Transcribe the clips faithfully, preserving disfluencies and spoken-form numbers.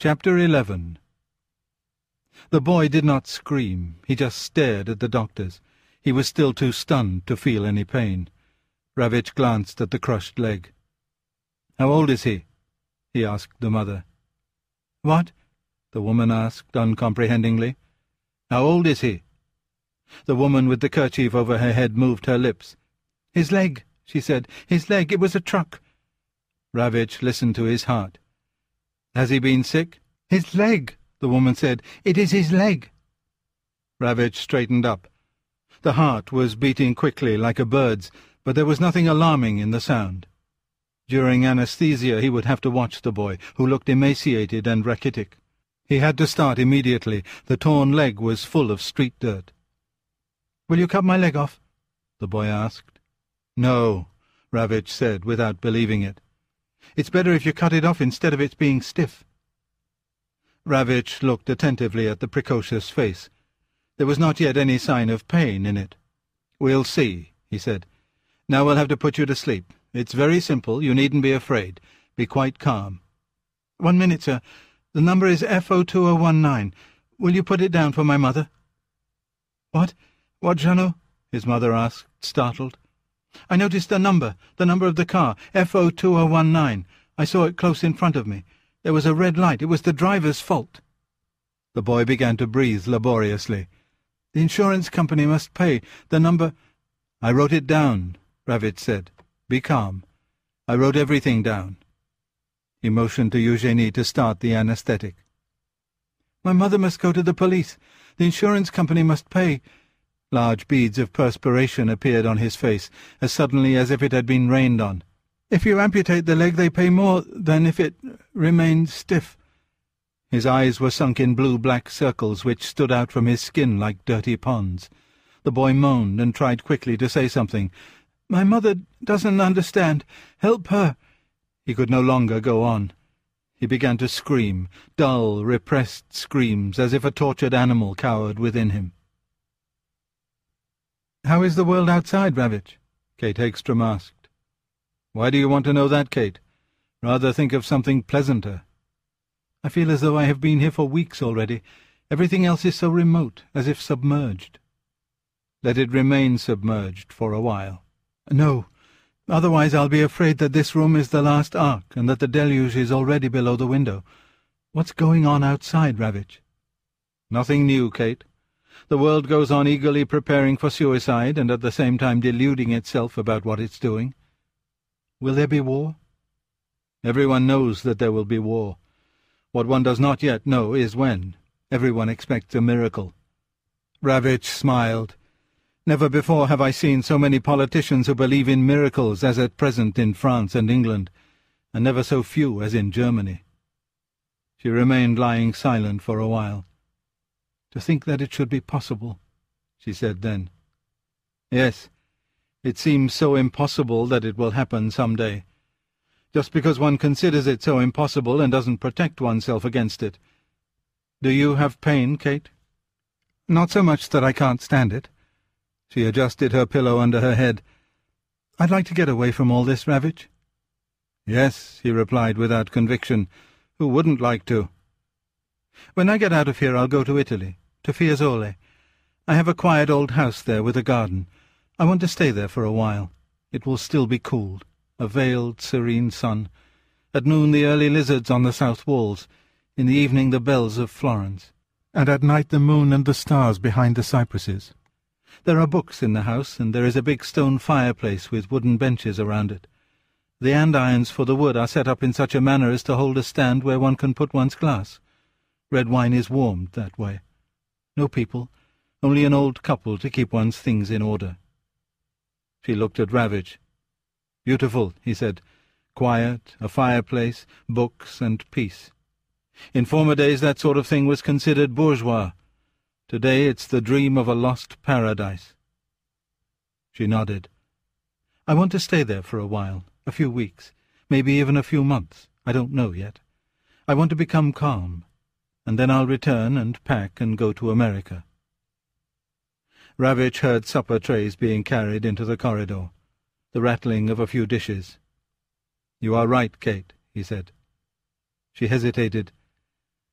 Chapter eleven. The boy did not scream. He just stared at the doctors. He was still too stunned to feel any pain. Ravich glanced at the crushed leg. "How old is he?" he asked the mother. "What?" the woman asked uncomprehendingly. "How old is he?" The woman with the kerchief over her head moved her lips. "His leg," she said. "His leg. It was a truck." Ravich listened to his heart. "Has he been sick?" "His leg," the woman said. "It is his leg." Ravich straightened up. The heart was beating quickly like a bird's, but there was nothing alarming in the sound. During anesthesia he would have to watch the boy, who looked emaciated and rachitic. He had to start immediately. The torn leg was full of street dirt. "Will you cut my leg off?" the boy asked. "No," Ravich said, without believing it. "It's better if you cut it off instead of its being stiff." Ravich looked attentively at the precocious face. There was not yet any sign of pain in it. "We'll see," he said. "Now we'll have to put you to sleep. It's very simple. You needn't be afraid. Be quite calm." "One minute, sir. The number is F O two oh one nine. Will you put it down for my mother?" "What? What, Jeannot?" his mother asked, startled. "I noticed the number, the number of the car, F O two oh one nine. I saw it close in front of me. There was a red light. It was the driver's fault." The boy began to breathe laboriously. "The insurance company must pay. The number—" "I wrote it down," Ravich said. "Be calm. I wrote everything down." He motioned to Eugenie to start the anesthetic. "My mother must go to the police. The insurance company must pay." Large beads of perspiration appeared on his face, as suddenly as if it had been rained on. "If you amputate the leg, they pay more than if it remained stiff." His eyes were sunk in blue-black circles which stood out from his skin like dirty ponds. The boy moaned and tried quickly to say something. "My mother doesn't understand. Help her." He could no longer go on. He began to scream, dull, repressed screams, as if a tortured animal cowered within him. "How is the world outside, Ravich?" Kate Hegstrom asked. "Why do you want to know that, Kate? Rather think of something pleasanter." "I feel as though I have been here for weeks already. Everything else is so remote, as if submerged." "Let it remain submerged for a while." "No. Otherwise I'll be afraid that this room is the last ark, and that the deluge is already below the window. What's going on outside, Ravich?" "Nothing new, Kate. The world goes on eagerly preparing for suicide, and at the same time deluding itself about what it's doing." "Will there be war?" "Everyone knows that there will be war. What one does not yet know is when. Everyone expects a miracle." Ravich smiled. "Never before have I seen so many politicians who believe in miracles as at present in France and England, and never so few as in Germany." She remained lying silent for a while. "To think that it should be possible," she said then. "Yes, it seems so impossible that it will happen some day. Just because one considers it so impossible and doesn't protect oneself against it. Do you have pain, Kate?" "Not so much that I can't stand it." She adjusted her pillow under her head. "I'd like to get away from all this, Ravich." "Yes," he replied without conviction. "Who wouldn't like to?" "When I get out of here I'll go to Italy, to Fiesole. I have a quiet old house there with a garden. I want to stay there for a while. It will still be cool, a veiled, serene sun. At noon the early lizards on the south walls, in the evening the bells of Florence, and at night the moon and the stars behind the cypresses. There are books in the house, and there is a big stone fireplace with wooden benches around it. The andirons for the wood are set up in such a manner as to hold a stand where one can put one's glass. Red wine is warmed that way. No people, only an old couple to keep one's things in order." She looked at Ravich. "Beautiful," he said. "Quiet, a fireplace, books, and peace. In former days that sort of thing was considered bourgeois. Today it's the dream of a lost paradise." She nodded. "I want to stay there for a while, a few weeks, maybe even a few months. I don't know yet. I want to become calm, and then I'll return and pack and go to America." Ravich heard supper trays being carried into the corridor, the rattling of a few dishes. "You are right, Kate," he said. She hesitated.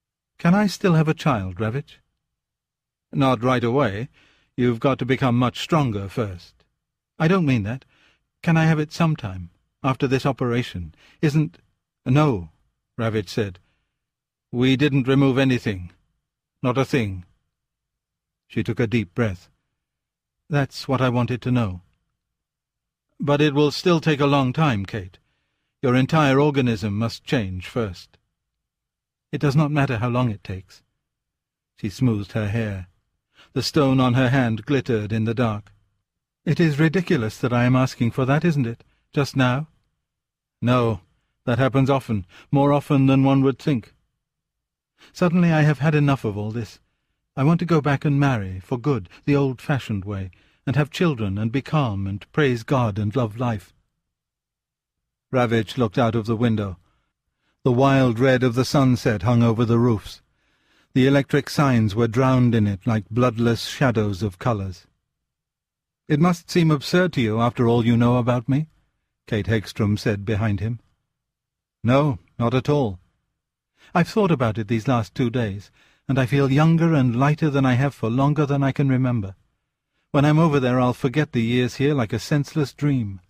Can I still have a child, Ravitch?" "Not right away. You've got to become much stronger first." "I don't mean that. Can I have it sometime, after this operation? Isn't—" "No," Ravitch said. "We didn't remove anything. Not a thing." She took a deep breath. "That's what I wanted to know." "But it will still take a long time, Kate. Your entire organism must change first." "It does not matter how long it takes." She smoothed her hair. The stone on her hand glittered in the dark. "It is ridiculous that I am asking for that, isn't it? Just now?" "No, that happens often, more often than one would think." "Suddenly I have had enough of all this. I want to go back and marry, for good, the old-fashioned way, and have children and be calm and praise God and love life." Ravitch looked out of the window. The wild red of the sunset hung over the roofs. The electric signs were drowned in it like bloodless shadows of colours. "It must seem absurd to you after all you know about me," Kate Hegstrom said behind him. "No, not at all. I've thought about it these last two days, and I feel younger and lighter than I have for longer than I can remember. When I'm over there I'll forget the years here like a senseless dream."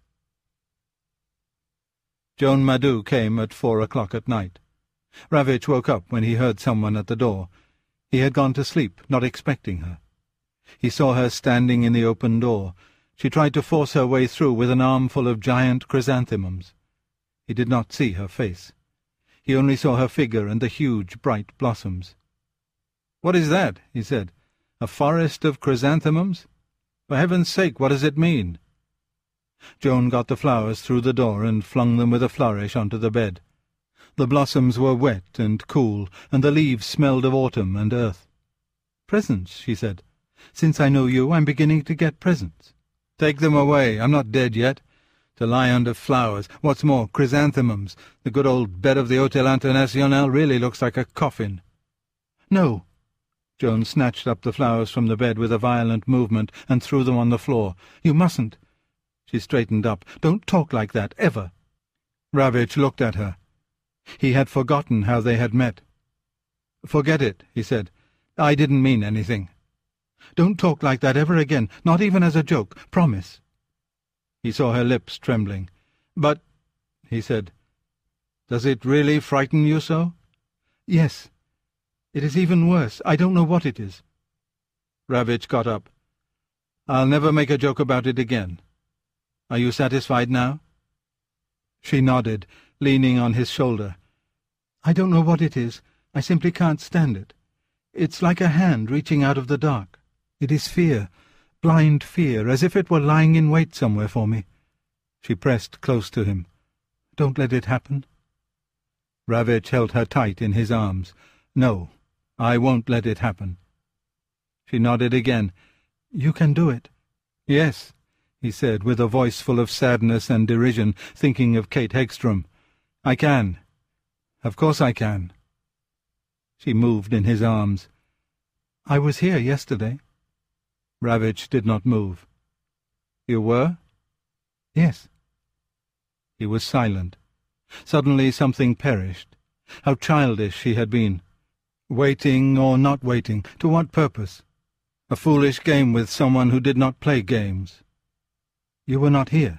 Joan Madou came at four o'clock at night. Ravitch woke up when he heard someone at the door. He had gone to sleep, not expecting her. He saw her standing in the open door. She tried to force her way through with an armful of giant chrysanthemums. He did not see her face. He only saw her figure and the huge, bright blossoms. "What is that?" he said. "A forest of chrysanthemums? For heaven's sake, what does it mean?" Joan got the flowers through the door and flung them with a flourish onto the bed. The blossoms were wet and cool, and the leaves smelled of autumn and earth. "Presents," she said. "Since I know you, I'm beginning to get presents." "Take them away. I'm not dead yet. To lie under flowers. What's more, chrysanthemums. The good old bed of the Hôtel International really looks like a coffin." "No." Joan snatched up the flowers from the bed with a violent movement and threw them on the floor. "You mustn't." She straightened up. "Don't talk like that, ever." Ravitch looked at her. He had forgotten how they had met. "Forget it," he said. "I didn't mean anything." "Don't talk like that ever again, not even as a joke. Promise." He saw her lips trembling. "But," he said, "does it really frighten you so?" "Yes. It is even worse. I don't know what it is." Ravitch got up. "I'll never make a joke about it again. Are you satisfied now?" She nodded, leaning on his shoulder. "I don't know what it is. I simply can't stand it. It's like a hand reaching out of the dark. It is fear, blind fear, as if it were lying in wait somewhere for me." She pressed close to him. "Don't let it happen." Ravitch held her tight in his arms. "No, I won't let it happen." She nodded again. "You can do it." "Yes," he said, with a voice full of sadness and derision, thinking of Kate Hegstrom. "I can. Of course I can." She moved in his arms. "I was here yesterday." Ravitch did not move. "You were?" "Yes." He was silent. Suddenly something perished. How childish he had been. Waiting or not waiting, to what purpose? A foolish game with someone who did not play games. "You were not here?"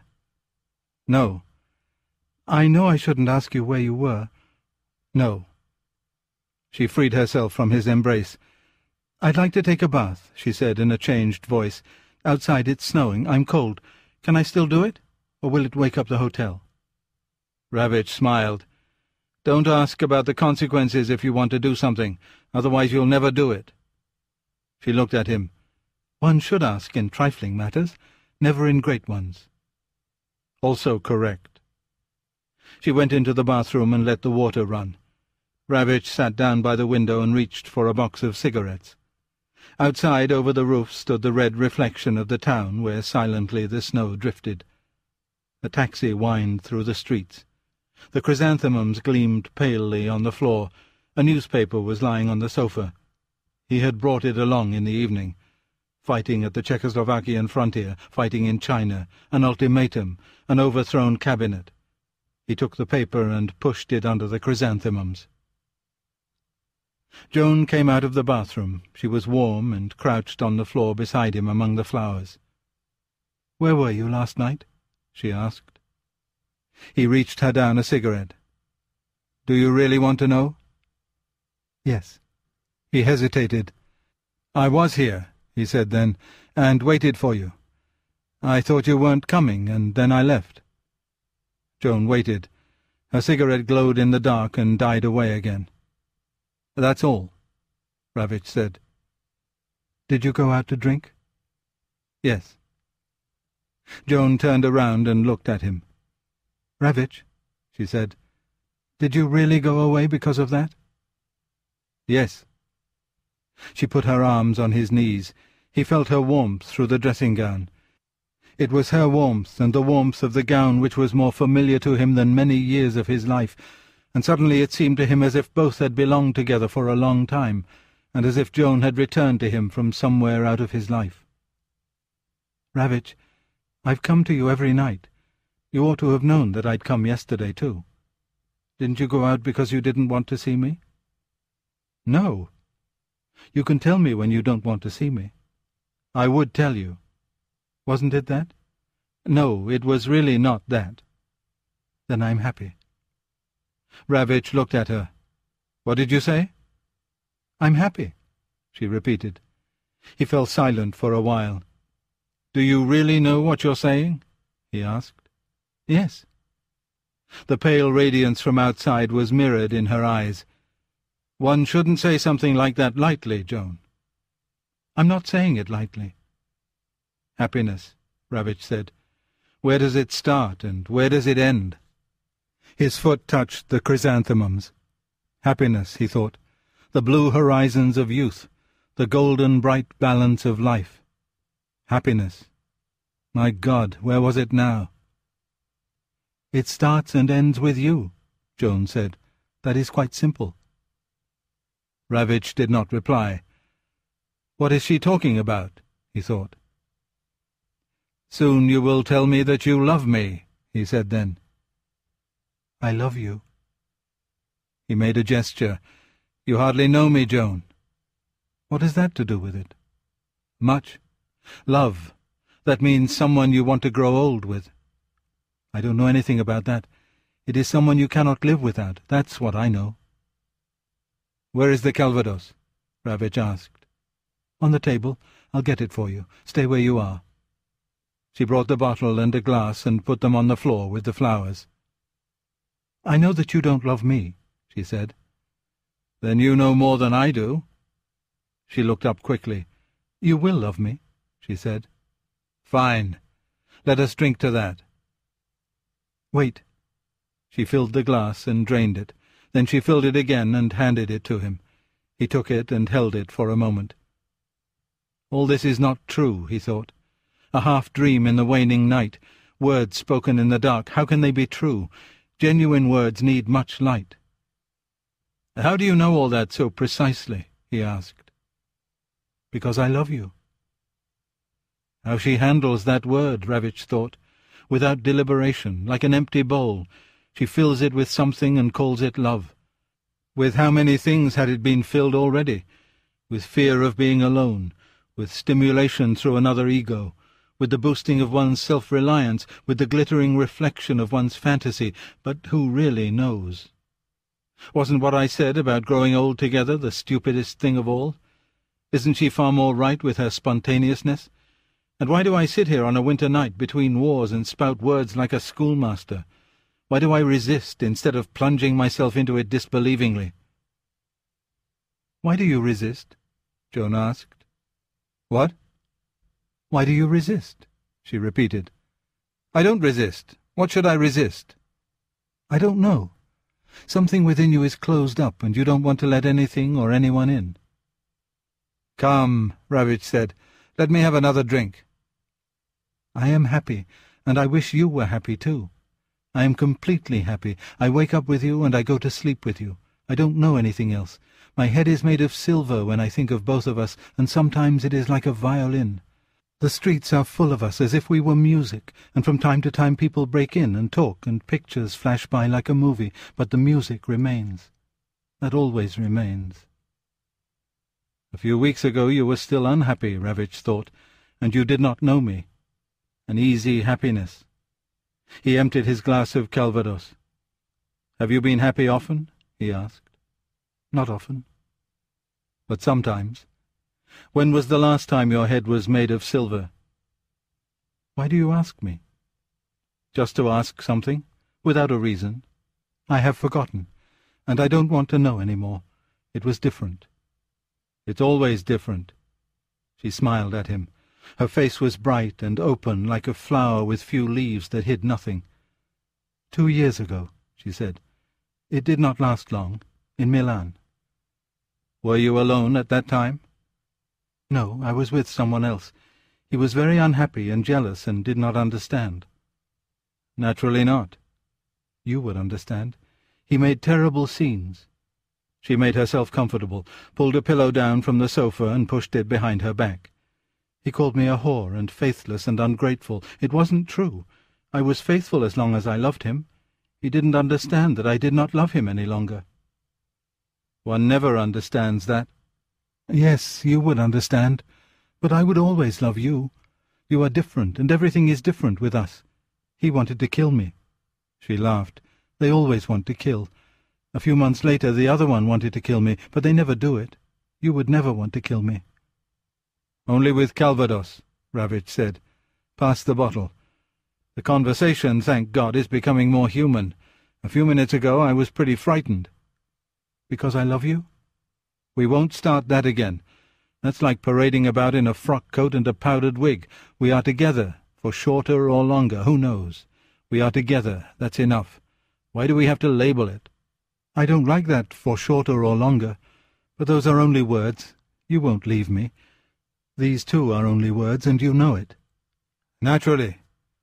"No." "I know I shouldn't ask you where you were." "No." She freed herself from his embrace. "I'd like to take a bath," she said in a changed voice. "Outside it's snowing. I'm cold. Can I still do it? Or will it wake up the hotel?" Ravitch smiled. "Don't ask about the consequences if you want to do something. Otherwise you'll never do it." She looked at him. "One should ask in trifling matters, never in great ones." Also correct. She went into the bathroom and let the water run. Ravitch sat down by the window and reached for a box of cigarettes. Outside, over the roof, stood the red reflection of the town, where silently the snow drifted. A taxi whined through the streets. The chrysanthemums gleamed palely on the floor. A newspaper was lying on the sofa. He had brought it along in the evening. Fighting at the Czechoslovakian frontier, fighting in China, an ultimatum, an overthrown cabinet. He took the paper and pushed it under the chrysanthemums. Joan came out of the bathroom. She was warm and crouched on the floor beside him among the flowers. "Where were you last night?" she asked. He reached her down a cigarette. "Do you really want to know?" "Yes." He hesitated. "I was here," he said then, "and waited for you. I thought you weren't coming, and then I left." Joan waited. Her cigarette glowed in the dark and died away again. "That's all," Ravitch said. "Did you go out to drink?" "Yes." Joan turned around and looked at him. "Ravitch," she said, "did you really go away because of that?" "Yes." She put her arms on his knees. He felt her warmth through the dressing-gown. It was her warmth and the warmth of the gown which was more familiar to him than many years of his life, and suddenly it seemed to him as if both had belonged together for a long time, and as if Joan had returned to him from somewhere out of his life. "Ravitch, I've come to you every night. You ought to have known that I'd come yesterday, too. Didn't you go out because you didn't want to see me?" "No. You can tell me when you don't want to see me." "I would tell you." "Wasn't it that?" "No, it was really not that." "Then I'm happy." Ravitch looked at her. "What did you say?" "I'm happy," she repeated. He fell silent for a while. "Do you really know what you're saying?" he asked. "Yes." The pale radiance from outside was mirrored in her eyes. "One shouldn't say something like that lightly, Joan." "I'm not saying it lightly." "Happiness," Ravitch said. "Where does it start and where does it end?" His foot touched the chrysanthemums. Happiness, he thought, the blue horizons of youth, the golden bright balance of life. Happiness. My God, where was it now? "It starts and ends with you," Joan said. "That is quite simple." Ravitch did not reply. What is she talking about? He thought. "Soon you will tell me that you love me," he said then. "I love you." He made a gesture. "You hardly know me, Joan." "What has that to do with it?" "Much. Love. That means someone you want to grow old with." "I don't know anything about that. It is someone you cannot live without. That's what I know." "Where is the Calvados?" Ravitch asked. "On the table. I'll get it for you. Stay where you are." She brought the bottle and a glass and put them on the floor with the flowers. "I know that you don't love me," she said. "Then you know more than I do." She looked up quickly. "You will love me," she said. "Fine. Let us drink to that." "Wait." She filled the glass and drained it. Then she filled it again and handed it to him. He took it and held it for a moment. All this is not true, he thought. A half-dream in the waning night. Words spoken in the dark. How can they be true? Genuine words need much light. "How do you know all that so precisely?" he asked. "Because I love you." How she handles that word, Ravitch thought, without deliberation, like an empty bowl. She fills it with something and calls it love. With how many things had it been filled already? With fear of being alone, with stimulation through another ego, with the boosting of one's self-reliance, with the glittering reflection of one's fantasy, but who really knows? Wasn't what I said about growing old together the stupidest thing of all? Isn't she far more right with her spontaneousness? And why do I sit here on a winter night between wars and spout words like a schoolmaster? Why do I resist instead of plunging myself into it disbelievingly? "Why do you resist?" Joan asked. "What?" "Why do you resist?" she repeated. "I don't resist. What should I resist?" "I don't know. Something within you is closed up, and you don't want to let anything or anyone in." "Come," Ravitch said. "Let me have another drink." "I am happy, and I wish you were happy too. I am completely happy. I wake up with you and I go to sleep with you. I don't know anything else. My head is made of silver when I think of both of us, and sometimes it is like a violin. The streets are full of us as if we were music, and from time to time people break in and talk, and pictures flash by like a movie, but the music remains. That always remains. A few weeks ago you were still unhappy, Ravitch thought, and you did not know me. An easy happiness. He emptied his glass of Calvados. "Have you been happy often?" he asked. "Not often." "But sometimes. When was the last time your head was made of silver?" "Why do you ask me?" "Just to ask something, without a reason. I have forgotten, and I don't want to know any more. It was different." "It's always different." She smiled at him. Her face was bright and open, like a flower with few leaves that hid nothing. "Two years ago," she said. "It did not last long, in Milan." "Were you alone at that time?" "No, I was with someone else. He was very unhappy and jealous and did not understand." "Naturally not." "You would understand. He made terrible scenes." She made herself comfortable, pulled a pillow down from the sofa and pushed it behind her back. "He called me a whore and faithless and ungrateful. It wasn't true. I was faithful as long as I loved him. He didn't understand that I did not love him any longer." "One never understands that." "Yes, you would understand. But I would always love you. You are different, and everything is different with us. He wanted to kill me." She laughed. "They always want to kill. A few months later the other one wanted to kill me, but they never do it. You would never want to kill me." "Only with Calvados," Ravitch said. "Pass the bottle. The conversation, thank God, is becoming more human. A few minutes ago I was pretty frightened." "Because I love you?" "We won't start that again. That's like parading about in a frock coat and a powdered wig. We are together, for shorter or longer, who knows? We are together, that's enough. Why do we have to label it?" "I don't like that, for shorter or longer. But those are only words. You won't leave me. These too are only words, and you know it." "Naturally.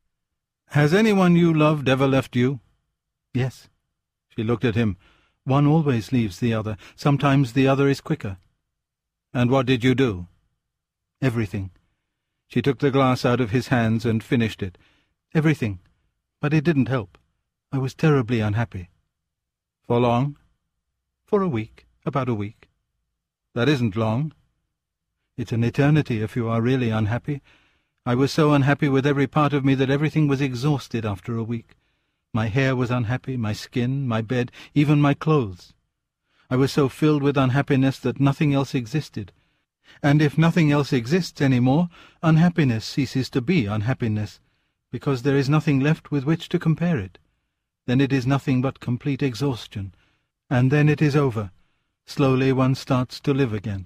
Has anyone you loved ever left you?" "Yes." She looked at him. "One always leaves the other. Sometimes the other is quicker." "And what did you do?" "Everything." She took the glass out of his hands and finished it. "Everything. But it didn't help. I was terribly unhappy." "For long?" "For a week. About a week." "That isn't long." "It's an eternity if you are really unhappy. I was so unhappy with every part of me that everything was exhausted after a week. My hair was unhappy, my skin, my bed, even my clothes. I was so filled with unhappiness that nothing else existed. And if nothing else exists any more, unhappiness ceases to be unhappiness, because there is nothing left with which to compare it. Then it is nothing but complete exhaustion, and then it is over. Slowly one starts to live again."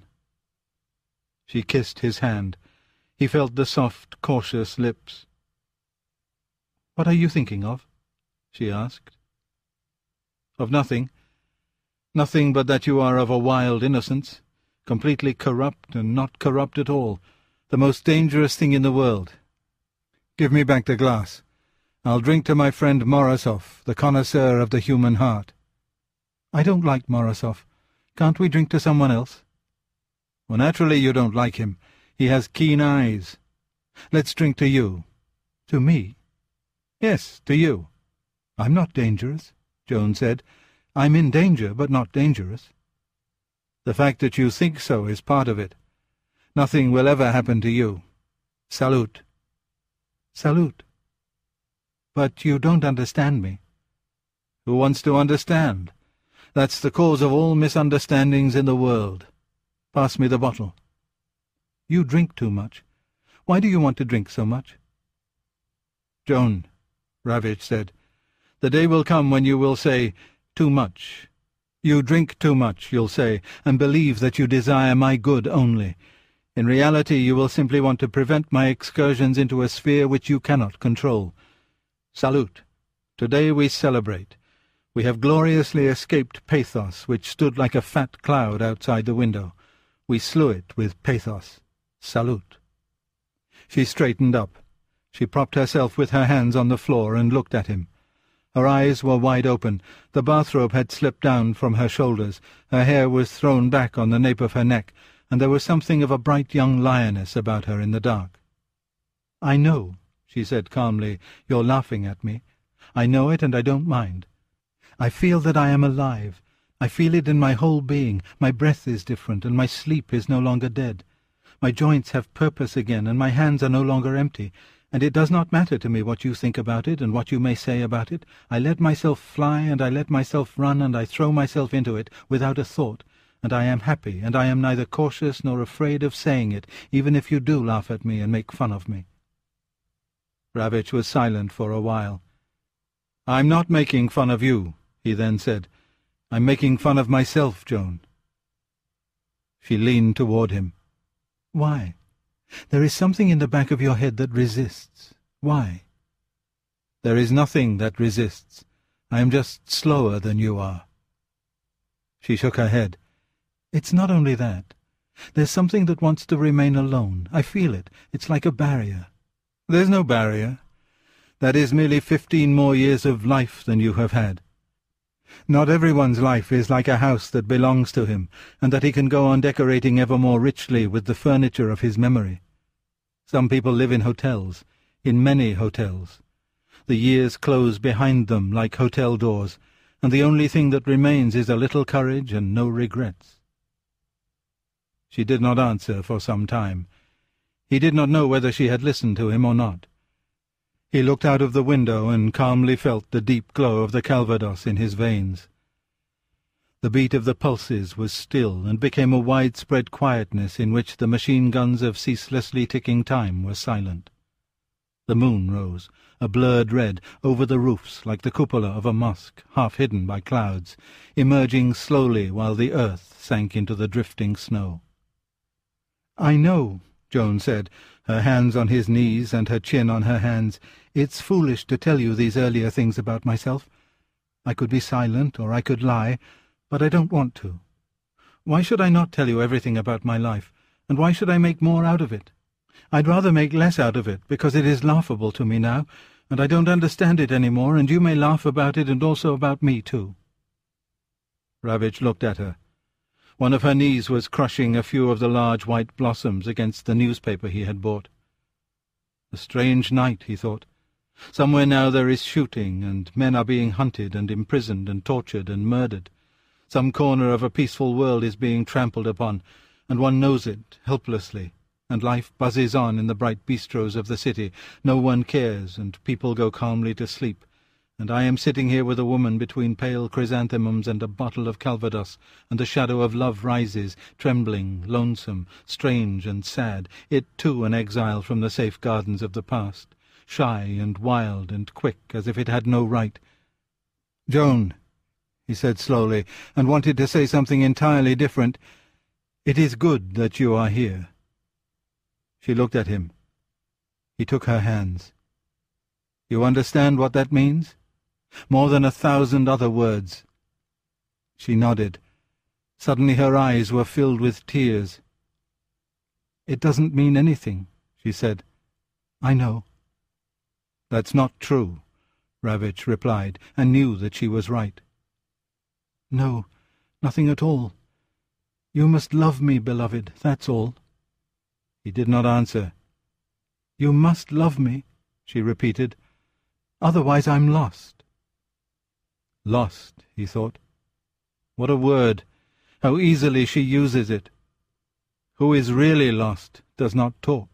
She kissed his hand. He felt the soft, cautious lips. "What are you thinking of?" she asked. "Of nothing. Nothing but that you are of a wild innocence, completely corrupt and not corrupt at all, the most dangerous thing in the world. Give me back the glass. I'll drink to my friend Morozov, the connoisseur of the human heart." "I don't like Morozov. Can't we drink to someone else?" "Well, naturally you don't like him. He has keen eyes. Let's drink to you." "To me?" "Yes, to you." "I'm not dangerous," Joan said. "I'm in danger, but not dangerous." "The fact that you think so is part of it. Nothing will ever happen to you. Salute." "Salute." "But you don't understand me." "Who wants to understand? That's the cause of all misunderstandings in the world. Pass me the bottle." "You drink too much. Why do you want to drink so much?" "Joan," Ravitch said, "the day will come when you will say, 'Too much.' You drink too much, you'll say, and believe that you desire my good only. In reality you will simply want to prevent my excursions into a sphere which you cannot control. Salute. Today we celebrate. We have gloriously escaped pathos, which stood like a fat cloud outside the window. We slew it with pathos. Salute." She straightened up. She propped herself with her hands on the floor and looked at him. Her eyes were wide open. The bathrobe had slipped down from her shoulders. Her hair was thrown back on the nape of her neck, and there was something of a bright young lioness about her in the dark. "I know," she said calmly, "you're laughing at me. I know it, and I don't mind. I feel that I am alive. I feel it in my whole being. My breath is different, and my sleep is no longer dead. My joints have purpose again, and my hands are no longer empty, and it does not matter to me what you think about it and what you may say about it. I let myself fly, and I let myself run, and I throw myself into it without a thought, and I am happy, and I am neither cautious nor afraid of saying it, even if you do laugh at me and make fun of me." Ravitch was silent for a while. "I'm not making fun of you," he then said. "I'm making fun of myself, Joan." She leaned toward him. "Why? There is something in the back of your head that resists. Why?" "There is nothing that resists. I am just slower than you are." She shook her head. "It's not only that. There's something that wants to remain alone. I feel it. It's like a barrier." "There's no barrier. That is merely fifteen more years of life than you have had. Not everyone's life is like a house that belongs to him, and that he can go on decorating ever more richly with the furniture of his memory. Some people live in hotels, in many hotels. The years close behind them like hotel doors, and the only thing that remains is a little courage and no regrets." She did not answer for some time. He did not know whether she had listened to him or not. He looked out of the window and calmly felt the deep glow of the Calvados in his veins. The beat of the pulses was still and became a widespread quietness in which the machine guns of ceaselessly ticking time were silent. The moon rose, a blurred red, over the roofs like the cupola of a mosque, half hidden by clouds, emerging slowly while the earth sank into the drifting snow. "I know," Joan said, her hands on his knees and her chin on her hands. "It's foolish to tell you these earlier things about myself. I could be silent, or I could lie, but I don't want to. Why should I not tell you everything about my life, and why should I make more out of it? I'd rather make less out of it, because it is laughable to me now, and I don't understand it any more, and you may laugh about it and also about me too." Ravitch looked at her. One of her knees was crushing a few of the large white blossoms against the newspaper he had bought. A strange night, he thought. Somewhere now there is shooting, and men are being hunted and imprisoned and tortured and murdered. Some corner of a peaceful world is being trampled upon, and one knows it, helplessly, and life buzzes on in the bright bistros of the city. No one cares, and people go calmly to sleep. And I am sitting here with a woman between pale chrysanthemums and a bottle of Calvados, and the shadow of love rises, trembling, lonesome, strange and sad, it too an exile from the safe gardens of the past, shy and wild and quick as if it had no right. "Joan," he said slowly, and wanted to say something entirely different, "it is good that you are here." She looked at him. He took her hands. "You understand what that means? More than a thousand other words." She nodded. Suddenly her eyes were filled with tears. "It doesn't mean anything," she said. "I know." "That's not true," Ravitch replied, and knew that she was right. "No, nothing at all. You must love me, beloved, that's all." He did not answer. "You must love me," she repeated. "Otherwise I'm lost." Lost, he thought. What a word! How easily she uses it. Who is really lost does not talk.